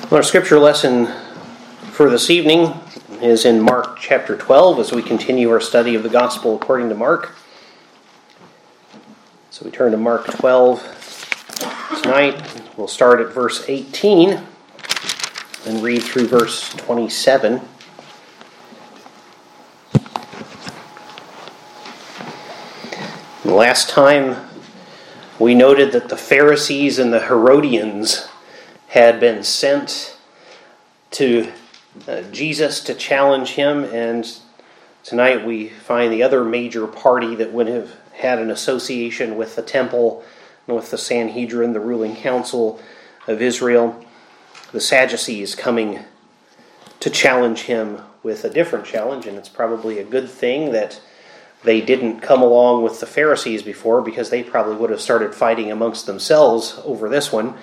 Our scripture lesson for this evening is in Mark chapter 12 as we continue our study of the Gospel according to Mark. So we turn to Mark 12 tonight. We'll start at verse 18 and read through verse 27. And last time we noted that the Pharisees and the Herodians had been sent to Jesus to challenge him, and tonight we find the other major party that would have had an association with the temple and with the Sanhedrin, the ruling council of Israel, the Sadducees, coming to challenge him with a different challenge. And it's probably a good thing that they didn't come along with the Pharisees before, because they probably would have started fighting amongst themselves over this one.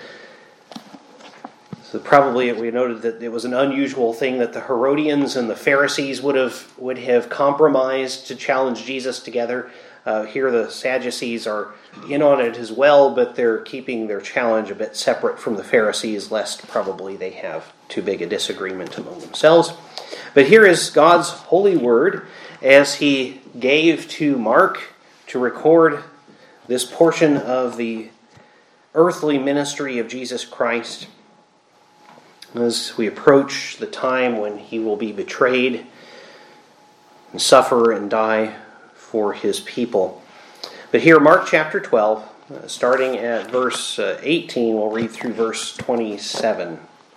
So probably we noted that it was an unusual thing that the Herodians and the Pharisees would have compromised to challenge Jesus together. Here the Sadducees are in on it as well, but they're keeping their challenge a bit separate from the Pharisees, lest probably they have too big a disagreement among themselves. But here is God's holy word as he gave to Mark to record this portion of the earthly ministry of Jesus Christ, as we approach the time when he will be betrayed and suffer and die for his people. But here, Mark chapter 12, starting at verse 18, we'll read through verse 27.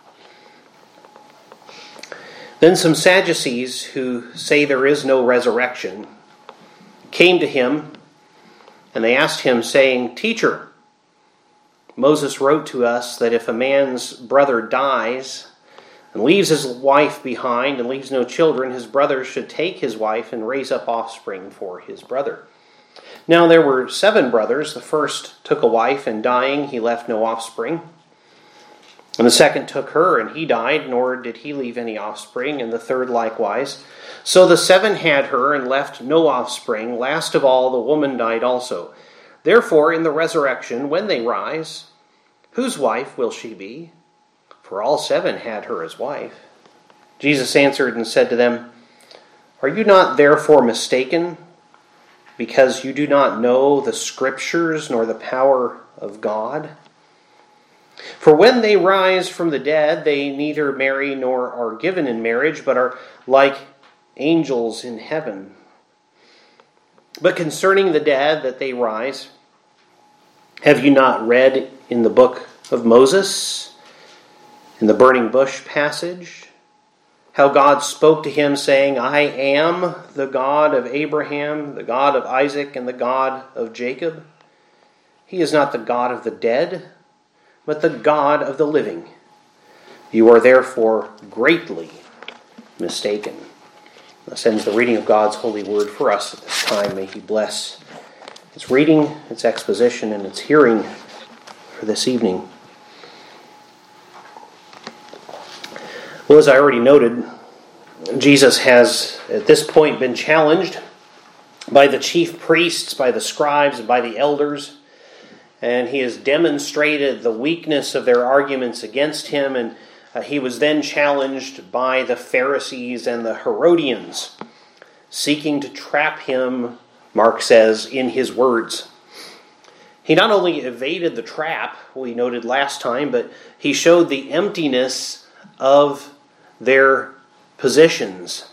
Then some Sadducees, who say there is no resurrection, came to him, and they asked him, saying, "Teacher, Moses wrote to us that if a man's brother dies and leaves his wife behind and leaves no children, his brother should take his wife and raise up offspring for his brother. Now there were 7 brothers. The first took a wife, and dying he left no offspring. And the second took her, and he died, nor did he leave any offspring, and the third likewise. So the 7 had her and left no offspring. Last of all, the woman died also. Therefore, in the resurrection, when they rise, whose wife will she be? For all 7 had her as wife." Jesus answered and said to them, "Are you not therefore mistaken, because you do not know the Scriptures nor the power of God? For when they rise from the dead, they neither marry nor are given in marriage, but are like angels in heaven. But concerning the dead that they rise, have you not read in the book of Moses, in the burning bush passage, how God spoke to him, saying, 'I am the God of Abraham, the God of Isaac, and the God of Jacob'? He is not the God of the dead, but the God of the living. You are therefore greatly mistaken." Thus ends the reading of God's holy word for us at this time. May he bless its reading, its exposition, and its hearing for this evening. Well, as I already noted, Jesus has at this point been challenged by the chief priests, by the scribes, and by the elders, and he has demonstrated the weakness of their arguments against him, and he was then challenged by the Pharisees and the Herodians, seeking to trap him, Mark says, in his words. He not only evaded the trap, we noted last time, but he showed the emptiness of their positions.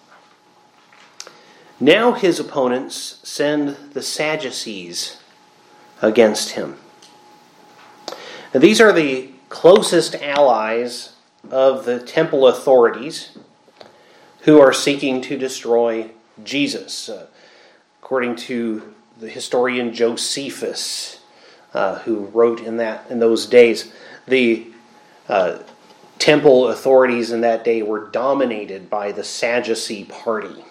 Now his opponents send the Sadducees against him. Now, these are the closest allies of the temple authorities who are seeking to destroy Jesus. According to the historian Josephus, who wrote in those days, the temple authorities in that day were dominated by the Sadducee party.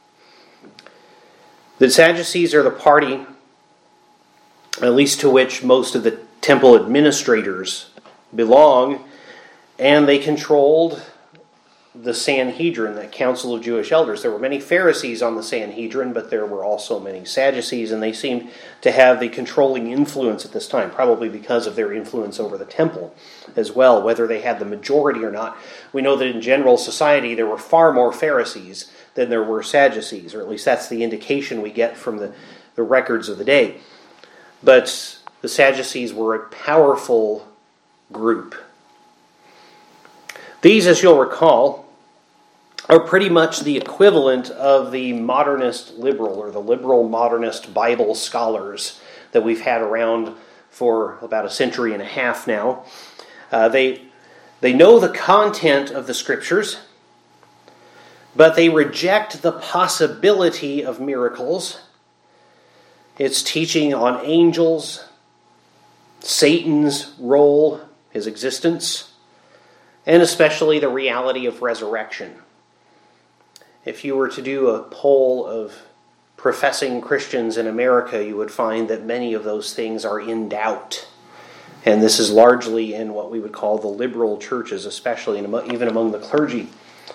The Sadducees are the party, at least to which most of the temple administrators belong, and they controlled the Sanhedrin, the Council of Jewish Elders. There were many Pharisees on the Sanhedrin, but there were also many Sadducees, and they seemed to have the controlling influence at this time, probably because of their influence over the temple as well, whether they had the majority or not. We know that in general society there were far more Pharisees than there were Sadducees, or at least that's the indication we get from the records of the day. But the Sadducees were a powerful group. These, as you'll recall, are pretty much the equivalent of the modernist liberal or the liberal modernist Bible scholars that we've had around for about a century and a half now. They know the content of the Scriptures, but they reject the possibility of miracles. It's teaching on angels, Satan's role, his existence, and especially the reality of resurrection. If you were to do a poll of professing Christians in America, you would find that many of those things are in doubt. And this is largely in what we would call the liberal churches, especially even among the clergy.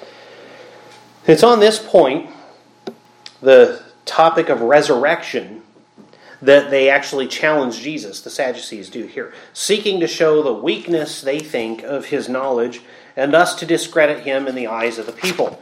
It's on this point, the topic of resurrection, that they actually challenge Jesus, the Sadducees do here, seeking to show the weakness, they think, of his knowledge, and thus to discredit him in the eyes of the people.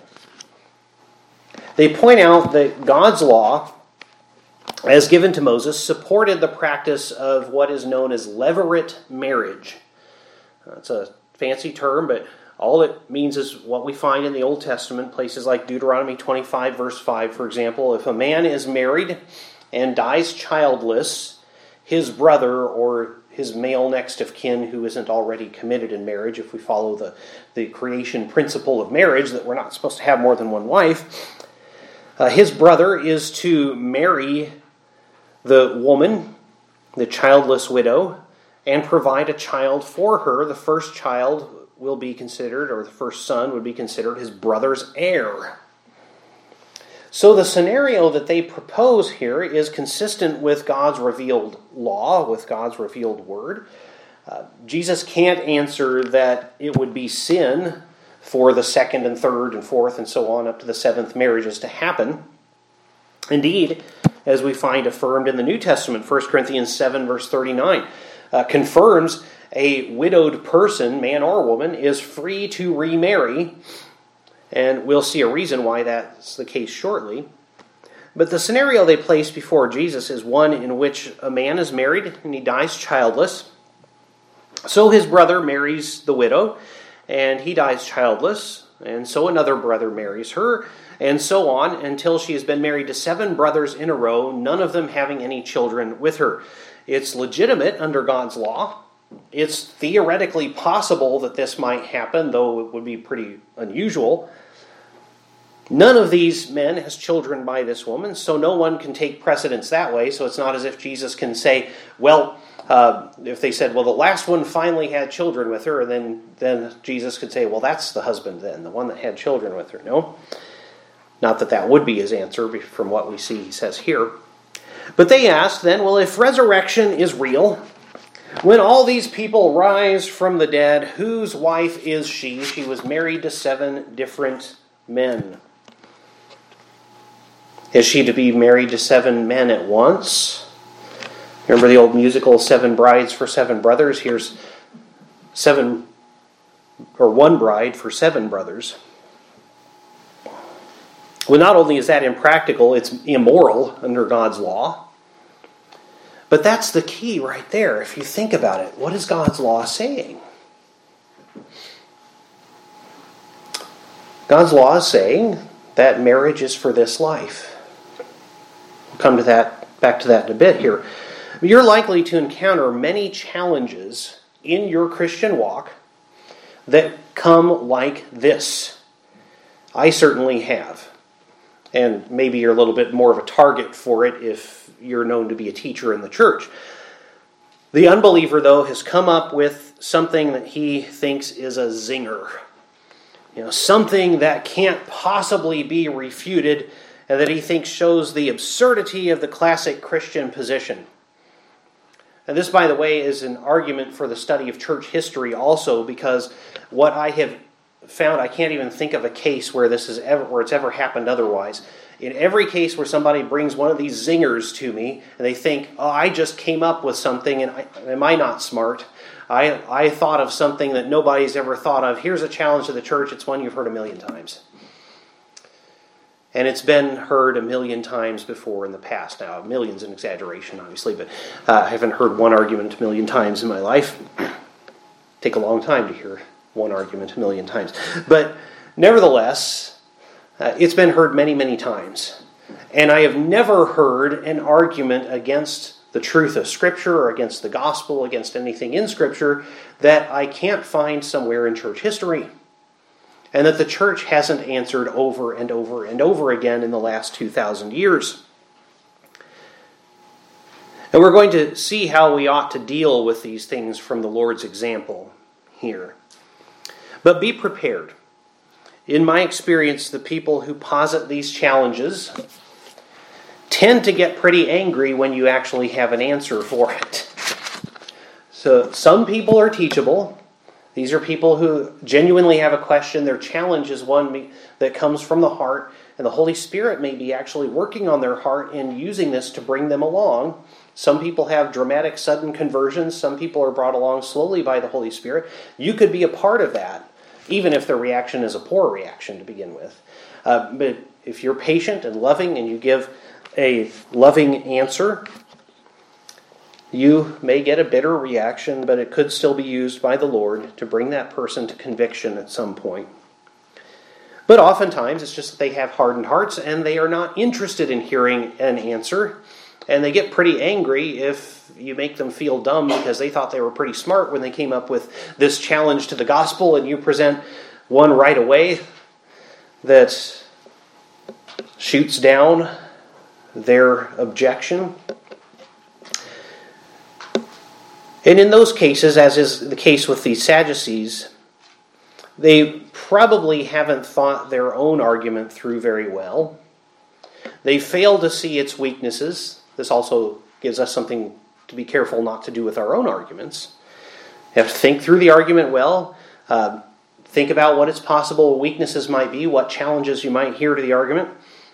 They point out that God's law, as given to Moses, supported the practice of what is known as levirate marriage. It's a fancy term, but all it means is what we find in the Old Testament, places like Deuteronomy 25, verse 5, for example. If a man is married and dies childless, his brother or his male next of kin who isn't already committed in marriage, if we follow the creation principle of marriage, that we're not supposed to have more than one wife, his brother is to marry the woman, the childless widow, and provide a child for her. The first child will be considered, or the first son would be considered his brother's heir. So the scenario that they propose here is consistent with God's revealed law, with God's revealed word. Jesus can't answer that it would be sin for the second and third and fourth and so on up to the seventh marriages to happen. Indeed, as we find affirmed in the New Testament, 1 Corinthians 7 verse 39, confirms a widowed person, man or woman, is free to remarry. And we'll see a reason why that's the case shortly. But the scenario they place before Jesus is one in which a man is married and he dies childless. So his brother marries the widow and he dies childless. And so another brother marries her, and so on until she has been married to 7 brothers in a row, none of them having any children with her. It's legitimate under God's law. It's theoretically possible that this might happen, though it would be pretty unusual. None of these men has children by this woman, so no one can take precedence that way. So it's not as if Jesus can say, well, if they said, well, the last one finally had children with her, and then Jesus could say, well, that's the husband then, the one that had children with her. No, not that that would be his answer from what we see he says here. But they asked then, well, if resurrection is real, when all these people rise from the dead, whose wife is she? She was married to 7 different men. Is she to be married to 7 men at once? Remember the old musical 7 Brides for 7 Brothers? Here's 7, or 1 bride for 7 brothers. Well, not only is that impractical, it's immoral under God's law. But that's the key right there. If you think about it, what is God's law saying? God's law is saying that marriage is for this life. We'll come to that, back to that in a bit here. You're likely to encounter many challenges in your Christian walk that come like this. I certainly have. And maybe you're a little bit more of a target for it if you're known to be a teacher in the church. The unbeliever, though, has come up with something that he thinks is a zinger. Something that can't possibly be refuted, and that he thinks shows the absurdity of the classic Christian position. And this, by the way, is an argument for the study of church history also, because what I have found I can't even think of a case where it's ever happened otherwise. In every case where somebody brings one of these zingers to me and they think, oh, I just came up with something and am I not smart? I thought of something that nobody's ever thought of. Here's a challenge to the church. It's one you've heard a million times. And it's been heard a million times before in the past. Now, a million's an exaggeration, obviously, but I haven't heard one argument a million times in my life. Take a long time to hear one argument a million times. But nevertheless, it's been heard many, many times. And I have never heard an argument against the truth of Scripture or against the gospel, against anything in Scripture, that I can't find somewhere in church history. And that the church hasn't answered over and over and over again in the last 2,000 years. And we're going to see how we ought to deal with these things from the Lord's example here. But be prepared. In my experience, the people who posit these challenges tend to get pretty angry when you actually have an answer for it. So some people are teachable. These are people who genuinely have a question. Their challenge is one that comes from the heart, and the Holy Spirit may be actually working on their heart and using this to bring them along. Some people have dramatic, sudden conversions. Some people are brought along slowly by the Holy Spirit. You could be a part of that, even if the reaction is a poor reaction to begin with. But if you're patient and loving and you give a loving answer, you may get a bitter reaction, but it could still be used by the Lord to bring that person to conviction at some point. But oftentimes it's just that they have hardened hearts and they are not interested in hearing an answer. And they get pretty angry if you make them feel dumb because they thought they were pretty smart when they came up with this challenge to the gospel, and you present one right away that shoots down their objection. And in those cases, as is the case with these Sadducees, they probably haven't thought their own argument through very well. They fail to see its weaknesses. This also gives us something to be careful not to do with our own arguments. You have to think through the argument well. Think about what its possible weaknesses might be, what challenges you might hear to the argument.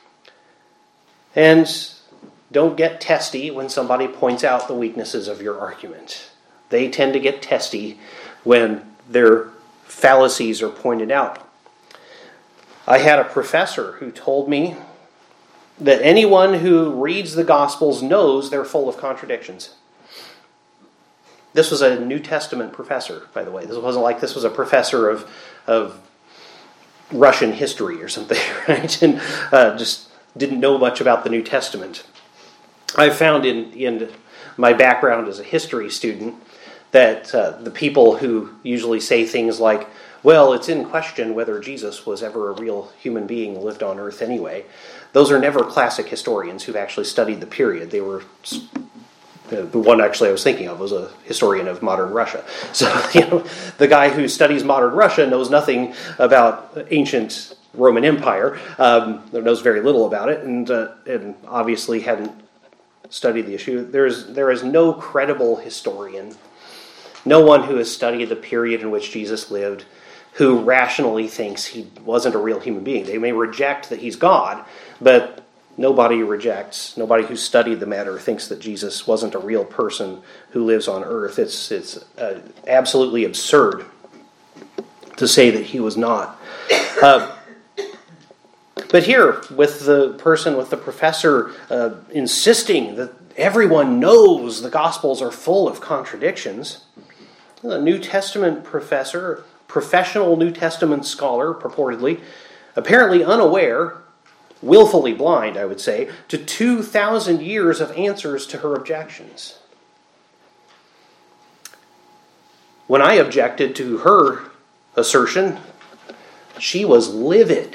And don't get testy when somebody points out the weaknesses of your argument. They tend to get testy when their fallacies are pointed out. I had a professor who told me that anyone who reads the Gospels knows they're full of contradictions. This was a New Testament professor, by the way. This wasn't like this was a professor of Russian history or something, right? And just didn't know much about the New Testament. I found in my background as a history student that the people who usually say things like, well, it's in question whether Jesus was ever a real human being who lived on earth anyway, those are never classic historians who've actually studied the period. They were, the one actually I was thinking of was a historian of modern Russia. So, the guy who studies modern Russia knows nothing about ancient Roman Empire, knows very little about it, and obviously hadn't studied the issue. There is no credible historian, no one who has studied the period in which Jesus lived, who rationally thinks he wasn't a real human being. They may reject that he's God, but nobody who's studied the matter thinks that Jesus wasn't a real person who lives on earth. It's absolutely absurd to say that he was not. But here, with the professor insisting that everyone knows the Gospels are full of contradictions, a New Testament professor, professional New Testament scholar, purportedly, apparently unaware, willfully blind, I would say, to 2,000 years of answers to her objections. When I objected to her assertion, she was livid.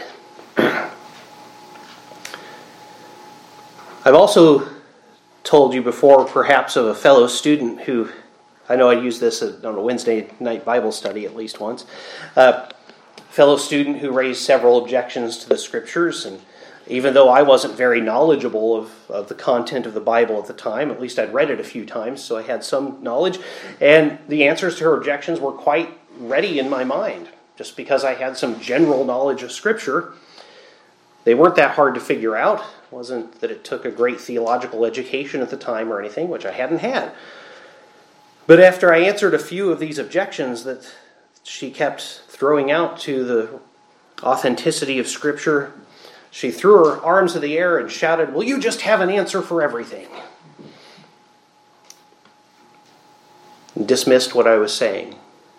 I've also told you before, perhaps, of a fellow student who, I know I used this on a Wednesday night Bible study at least once, a fellow student who raised several objections to the Scriptures, and even though I wasn't very knowledgeable of the content of the Bible at the time, at least I'd read it a few times, so I had some knowledge, and the answers to her objections were quite ready in my mind. just because I had some general knowledge of Scripture. They weren't that hard to figure out. It wasn't that it took a great theological education at the time or anything, which I hadn't had. But after I answered a few of these objections that she kept throwing out to the authenticity of Scripture, she threw her arms in the air and shouted, "Will you just have an answer for everything?" And dismissed what I was saying.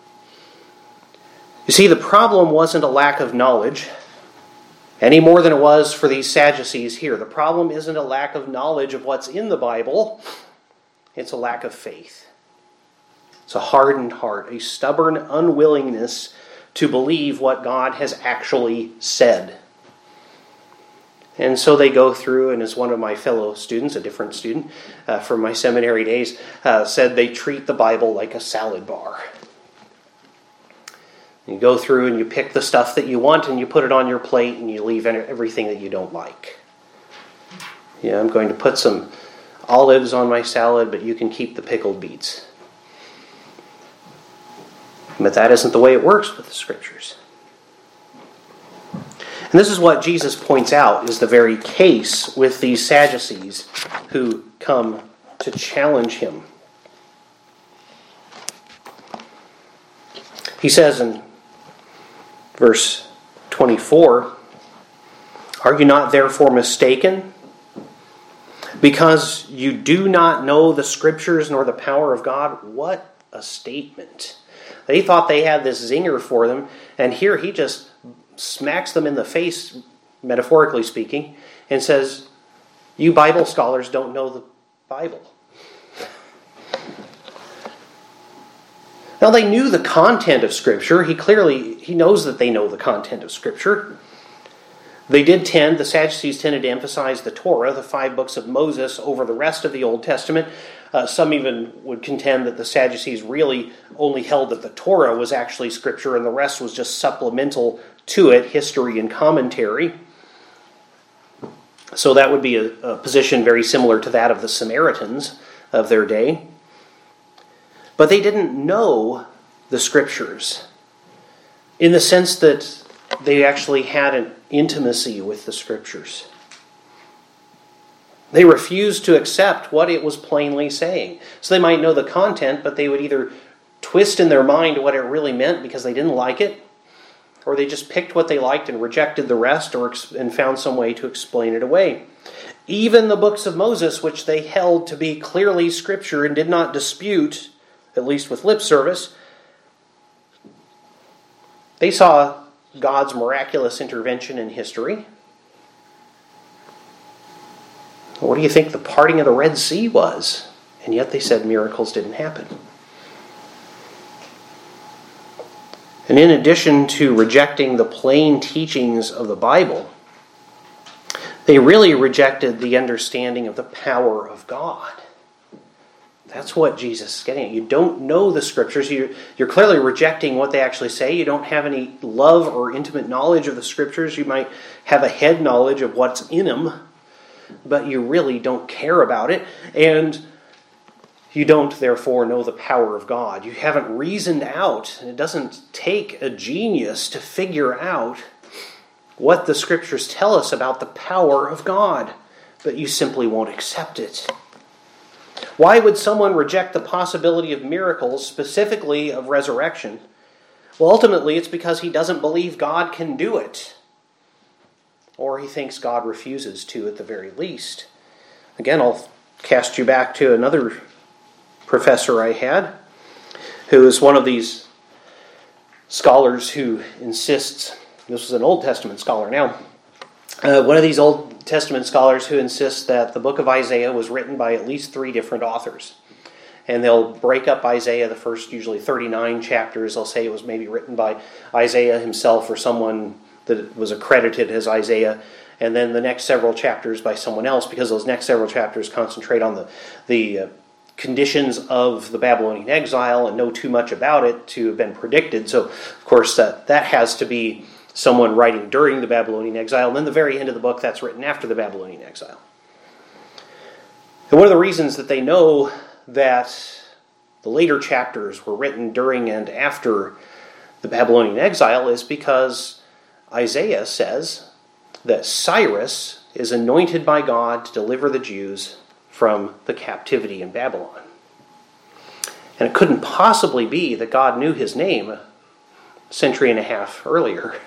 You see, the problem wasn't a lack of knowledge, any more than it was for these Sadducees here. The problem isn't a lack of knowledge of what's in the Bible. It's a lack of faith. It's a hardened heart, a stubborn unwillingness to believe what God has actually said. And so they go through, and as one of my fellow students, a different student from my seminary days, said they treat the Bible like a salad bar. You go through and you pick the stuff that you want and you put it on your plate and you leave everything that you don't like. Yeah, I'm going to put some olives on my salad, but you can keep the pickled beets. But that isn't the way it works with the Scriptures. And this is what Jesus points out is the very case with these Sadducees who come to challenge him. He says in verse 24, "Are you not therefore mistaken? Because you do not know the Scriptures nor the power of God." What a statement. They thought they had this zinger for them, and here he just smacks them in the face, metaphorically speaking, and says, "You Bible scholars don't know the Bible." Now, they knew the content of Scripture. He knows that they know the content of Scripture. The Sadducees tended to emphasize the Torah, the 5 books of Moses, over the rest of the Old Testament. Some even would contend that the Sadducees really only held that the Torah was actually Scripture and the rest was just supplemental to it, history and commentary. So that would be a position very similar to that of the Samaritans of their day. But they didn't know the Scriptures in the sense that they actually had an intimacy with the Scriptures. They refused to accept what it was plainly saying. So they might know the content, but they would either twist in their mind what it really meant because they didn't like it, or they just picked what they liked and rejected the rest and found some way to explain it away. Even the books of Moses, which they held to be clearly Scripture and did not dispute, at least with lip service, they saw God's miraculous intervention in history. What do you think the parting of the Red Sea was? And yet they said miracles didn't happen. And in addition to rejecting the plain teachings of the Bible, they really rejected the understanding of the power of God. That's what Jesus is getting at. You don't know the Scriptures. You're clearly rejecting what they actually say. You don't have any love or intimate knowledge of the Scriptures. You might have a head knowledge of what's in them, but you really don't care about it. And you don't, therefore, know the power of God. You haven't reasoned out, and it doesn't take a genius to figure out what the Scriptures tell us about the power of God, but you simply won't accept it. Why would someone reject the possibility of miracles, specifically of resurrection? Well, ultimately, it's because he doesn't believe God can do it. Or he thinks God refuses to at the very least. Again, I'll cast you back to another professor I had, who is one of these scholars who insists, this was an Old Testament scholar now, one of these Old Testament scholars who insists that the book of Isaiah was written by at least 3 different authors. And they'll break up Isaiah, the first usually 39 chapters. They'll say it was maybe written by Isaiah himself or someone that was accredited as Isaiah. And then the next several chapters by someone else, because those next several chapters concentrate on the conditions of the Babylonian exile and know too much about it to have been predicted. So, of course, that has to be someone writing during the Babylonian exile. And then the very end of the book, that's written after the Babylonian exile. And one of the reasons that they know that the later chapters were written during and after the Babylonian exile is because Isaiah says that Cyrus is anointed by God to deliver the Jews from the captivity in Babylon. And it couldn't possibly be that God knew his name a century and a half earlier.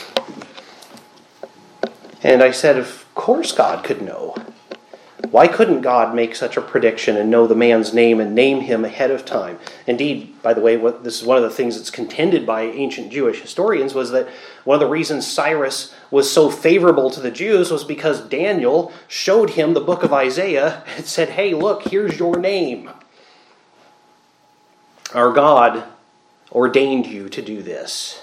And I said, of course God could know. Why couldn't God make such a prediction and know the man's name and name him ahead of time? Indeed, by the way, this is one of the things that's contended by ancient Jewish historians, was that one of the reasons Cyrus was so favorable to the Jews was because Daniel showed him the book of Isaiah and said, hey, look, here's your name. Our God ordained you to do this.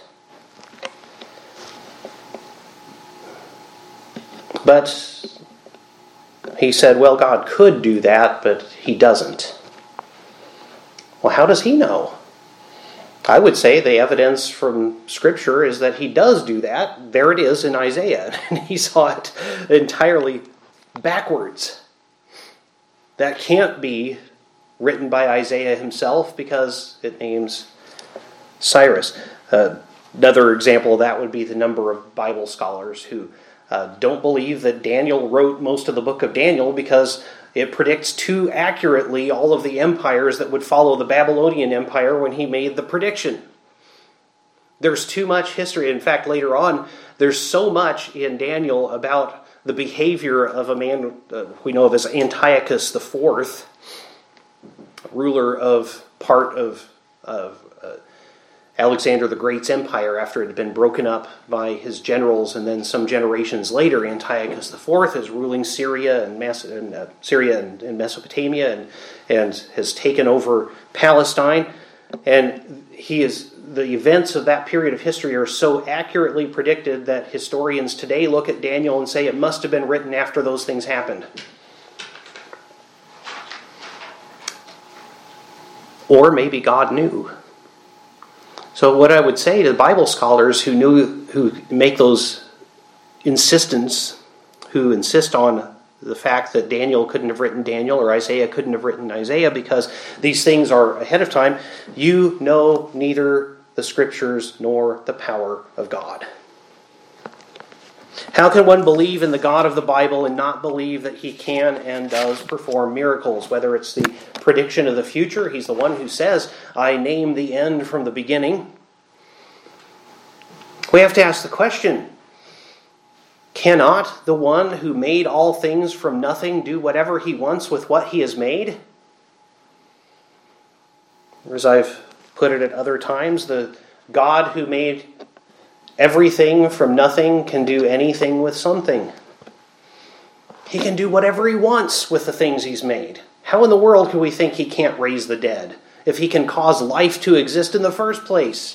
But he said, well, God could do that, but he doesn't. Well, how does he know? I would say the evidence from Scripture is that he does do that. There it is in Isaiah. And he saw it entirely backwards. That can't be written by Isaiah himself because it names Cyrus. Another example of that would be the number of Bible scholars who don't believe that Daniel wrote most of the book of Daniel because it predicts too accurately all of the empires that would follow the Babylonian Empire when he made the prediction. There's too much history. In fact, later on, there's so much in Daniel about the behavior of a man we know of as Antiochus IV, ruler of part of Alexander the Great's empire after it had been broken up by his generals, and then some generations later, Antiochus IV is ruling Syria and Mesopotamia and has taken over Palestine. And the events of that period of history are so accurately predicted that historians today look at Daniel and say it must have been written after those things happened. Or maybe God knew. So what I would say to the Bible scholars who make those insist on the fact that Daniel couldn't have written Daniel or Isaiah couldn't have written Isaiah because these things are ahead of time, you know neither the Scriptures nor the power of God. How can one believe in the God of the Bible and not believe that he can and does perform miracles? Whether it's the prediction of the future, he's the one who says, I name the end from the beginning. We have to ask the question, cannot the one who made all things from nothing do whatever he wants with what he has made? Or as I've put it at other times, the God who made everything from nothing can do anything with something. He can do whatever he wants with the things he's made. How in the world can we think he can't raise the dead if he can cause life to exist in the first place?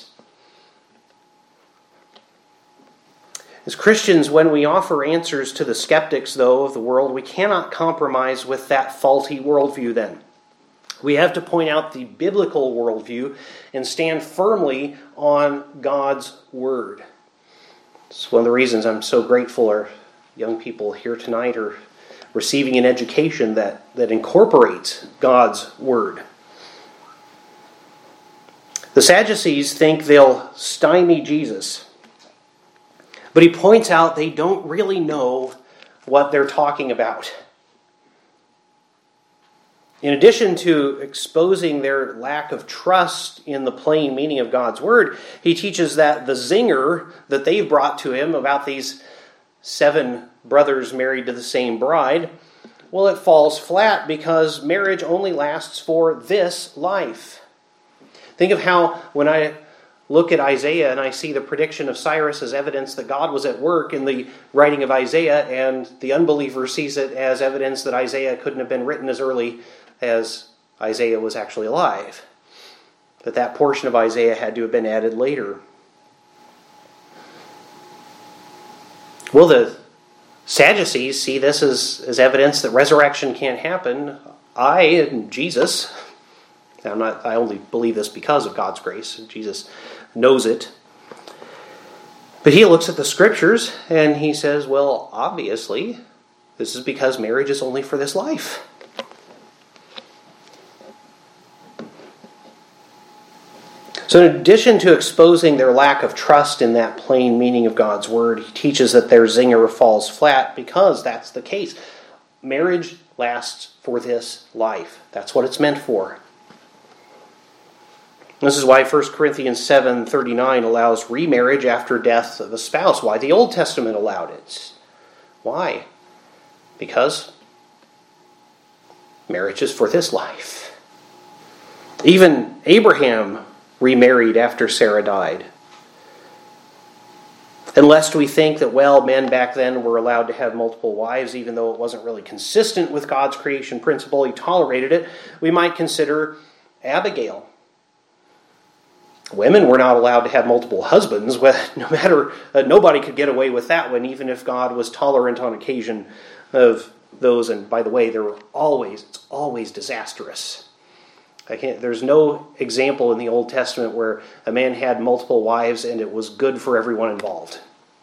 As Christians, when we offer answers to the skeptics, though, of the world, we cannot compromise with that faulty worldview then. We have to point out the biblical worldview and stand firmly on God's Word. It's one of the reasons I'm so grateful our young people here tonight are receiving an education that incorporates God's Word. The Sadducees think they'll stymie Jesus, but he points out they don't really know what they're talking about. In addition to exposing their lack of trust in the plain meaning of God's Word, he teaches that the zinger that they've brought to him about these 7 brothers married to the same bride, well, it falls flat because marriage only lasts for this life. Think of how when I look at Isaiah and I see the prediction of Cyrus as evidence that God was at work in the writing of Isaiah, and the unbeliever sees it as evidence that Isaiah couldn't have been written as early as Isaiah was actually alive. That portion of Isaiah had to have been added later. Well, the Sadducees see this as evidence that resurrection can't happen. I and Jesus, I only believe this because of God's grace. Jesus knows it. But he looks at the Scriptures and he says, well, obviously, this is because marriage is only for this life. So in addition to exposing their lack of trust in that plain meaning of God's word, he teaches that their zinger falls flat because that's the case. Marriage lasts for this life. That's what it's meant for. This is why 1 Corinthians 7:39 allows remarriage after death of a spouse. Why the Old Testament allowed it. Why? Because marriage is for this life. Even Abraham remarried after Sarah died. And lest we think that, men back then were allowed to have multiple wives, even though it wasn't really consistent with God's creation principle, he tolerated it, we might consider Abigail. Women were not allowed to have multiple husbands. Nobody could get away with that one, even if God was tolerant on occasion of those. And by the way, it's always disastrous. There's no example in the Old Testament where a man had multiple wives and it was good for everyone involved.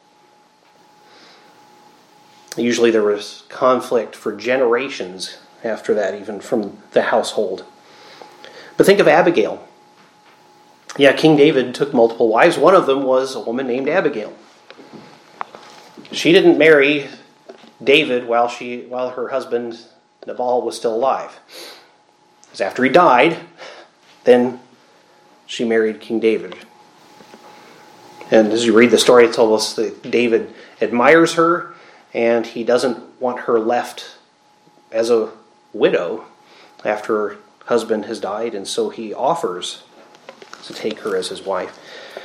Usually there was conflict for generations after that, even from the household. But think of Abigail. Yeah, King David took multiple wives. One of them was a woman named Abigail. She didn't marry David while her husband Nabal was still alive. Because after he died, then she married King David. And as you read the story, it tells us that David admires her, and he doesn't want her left as a widow after her husband has died, and so he offers to take her as his wife.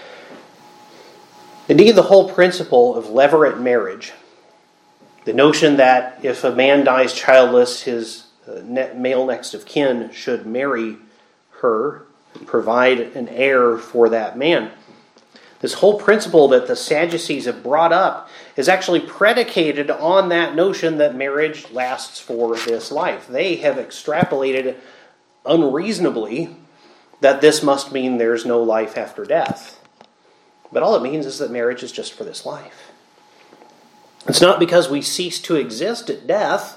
Indeed, the whole principle of levirate marriage, the notion that if a man dies childless, his male next of kin should marry her and provide an heir for that man. This whole principle that the Sadducees have brought up is actually predicated on that notion that marriage lasts for this life. They have extrapolated unreasonably that this must mean there's no life after death. But all it means is that marriage is just for this life. It's not because we cease to exist at death,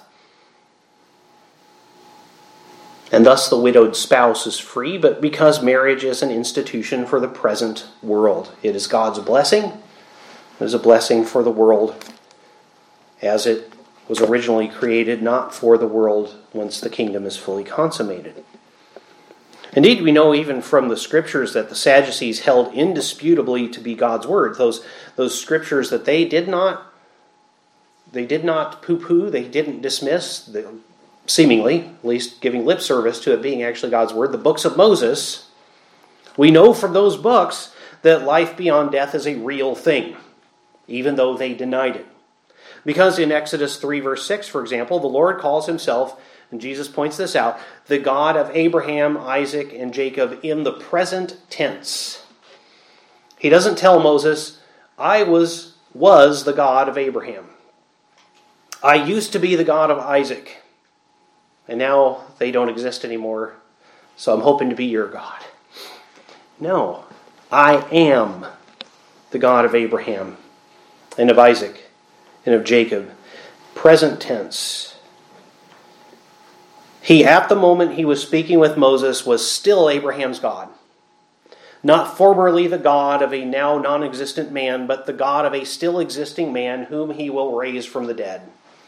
and thus the widowed spouse is free, but because marriage is an institution for the present world. It is God's blessing. It is a blessing for the world as it was originally created, not for the world once the kingdom is fully consummated. Indeed, we know even from the scriptures that the Sadducees held indisputably to be God's word. Those scriptures that they did not poo-poo, they didn't dismiss, seemingly, at least giving lip service to it being actually God's word. The books of Moses, we know from those books that life beyond death is a real thing, even though they denied it. Because in Exodus 3 verse 6, for example, the Lord calls himself, and Jesus points this out, the God of Abraham, Isaac, and Jacob in the present tense. He doesn't tell Moses, I was the God of Abraham. I used to be the God of Isaac. And now they don't exist anymore, so I'm hoping to be your God. No, I am the God of Abraham and of Isaac and of Jacob. Present tense. He, at the moment he was speaking with Moses, was still Abraham's God. Not formerly the God of a now non-existent man, but the God of a still existing man whom he will raise from the dead.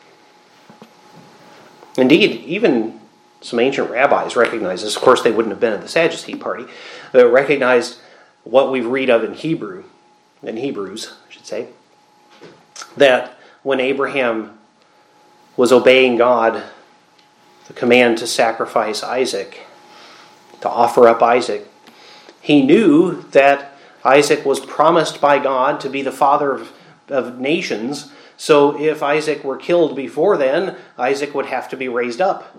Indeed, even some ancient rabbis recognized this. Of course, they wouldn't have been at the Sadducee party, but recognized what we read of in Hebrews, I should say, that when Abraham was obeying God, the command to sacrifice Isaac, to offer up Isaac, he knew that Isaac was promised by God to be the father of nations. So if Isaac were killed before then, Isaac would have to be raised up.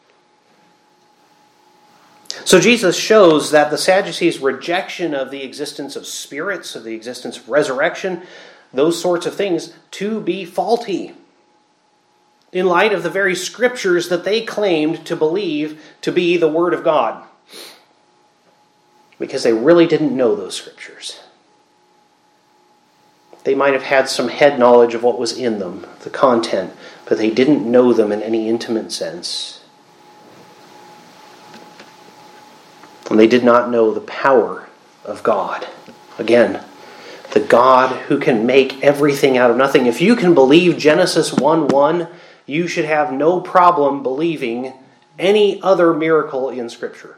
So Jesus shows that the Sadducees' rejection of the existence of spirits, of the existence of resurrection, those sorts of things, to be faulty, in light of the very scriptures that they claimed to believe to be the Word of God. Because they really didn't know those scriptures. They might have had some head knowledge of what was in them, the content, but they didn't know them in any intimate sense. And they did not know the power of God. Again, the God who can make everything out of nothing. If you can believe Genesis 1:1, you should have no problem believing any other miracle in Scripture.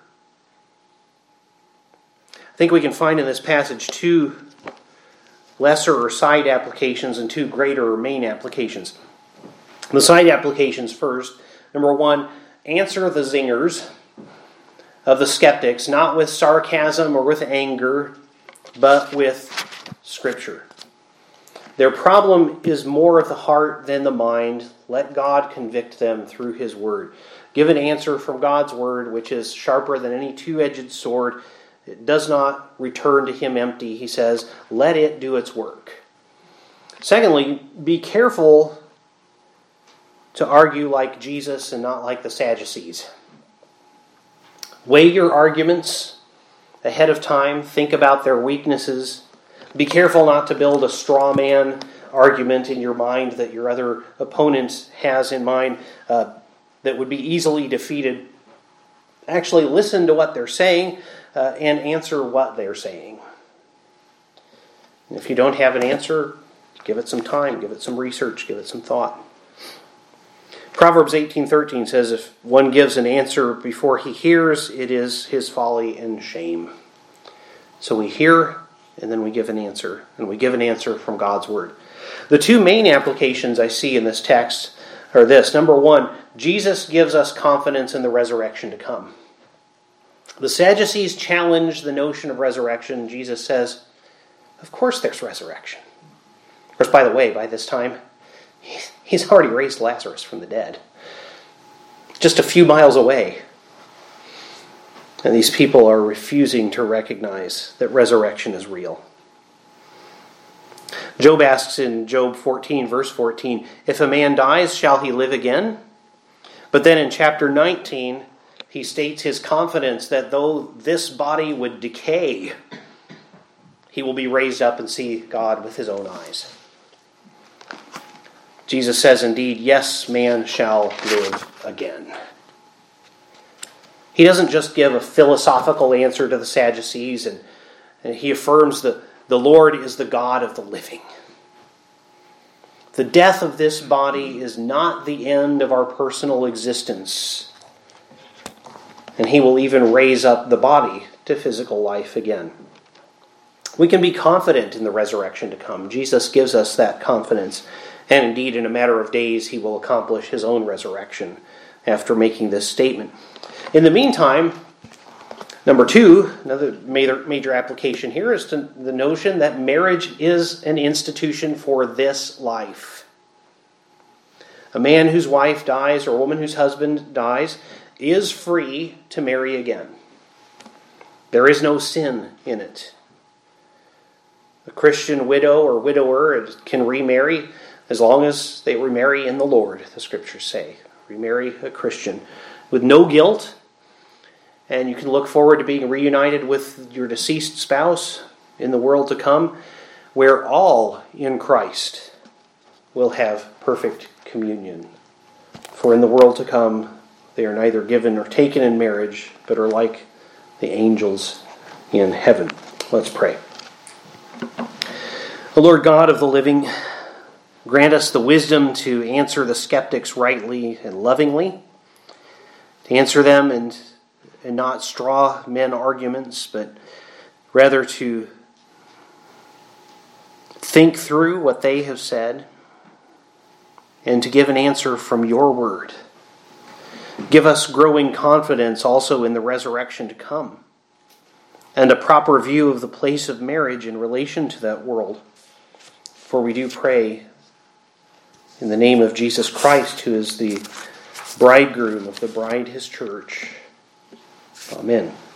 I think we can find in this passage two lesser or side applications and two greater or main applications. The side applications first. Number one, answer the zingers of the skeptics, not with sarcasm or with anger, but with Scripture. Their problem is more of the heart than the mind. Let God convict them through His Word. Give an answer from God's Word, which is sharper than any two-edged sword. It does not return to Him empty, he says. Let it do its work. Secondly, be careful to argue like Jesus and not like the Sadducees. Weigh your arguments ahead of time. Think about their weaknesses. Be careful not to build a straw man argument in your mind that your other opponent has in mind that would be easily defeated. Actually listen to what they're saying and answer what they're saying. And if you don't have an answer, give it some time, give it some research, give it some thought. Proverbs 18:13 says, if one gives an answer before he hears, it is his folly and shame. So we hear, and then we give an answer. And we give an answer from God's Word. The two main applications I see in this text are this. Number one, Jesus gives us confidence in the resurrection to come. The Sadducees challenge the notion of resurrection. Jesus says, of course there's resurrection. Of course, by the way, by this time, He's already raised Lazarus from the dead. Just a few miles away. And these people are refusing to recognize that resurrection is real. Job asks in Job 14, verse 14, if a man dies, shall he live again? But then in chapter 19, he states his confidence that though this body would decay, he will be raised up and see God with his own eyes. Jesus says, indeed, yes, man shall live again. He doesn't just give a philosophical answer to the Sadducees, and he affirms that the Lord is the God of the living. The death of this body is not the end of our personal existence. And He will even raise up the body to physical life again. We can be confident in the resurrection to come. Jesus gives us that confidence. And indeed, in a matter of days, He will accomplish His own resurrection after making this statement. In the meantime, number two, another major application here is to the notion that marriage is an institution for this life. A man whose wife dies or a woman whose husband dies is free to marry again. There is no sin in it. A Christian widow or widower can remarry as long as they remarry in the Lord, the Scriptures say. Remarry a Christian with no guilt. And you can look forward to being reunited with your deceased spouse in the world to come, where all in Christ will have perfect communion. For in the world to come, they are neither given nor taken in marriage, but are like the angels in heaven. Let's pray. O Lord God of the living, grant us the wisdom to answer the skeptics rightly and lovingly, to answer them and not straw men arguments, but rather to think through what they have said and to give an answer from your word. Give us growing confidence also in the resurrection to come and a proper view of the place of marriage in relation to that world. For we do pray in the name of Jesus Christ, who is the bridegroom of the bride, His church. Amen.